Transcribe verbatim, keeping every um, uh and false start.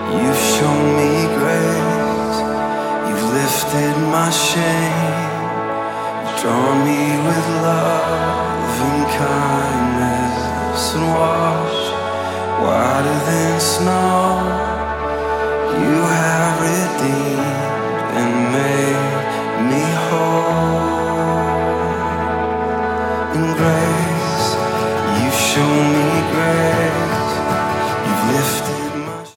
You've shown me grace, you've lifted my shame, you've drawn me with love and kindness and washed whiter than snow. You have redeemed and made me whole. In grace, you've shown me grace, you've lifted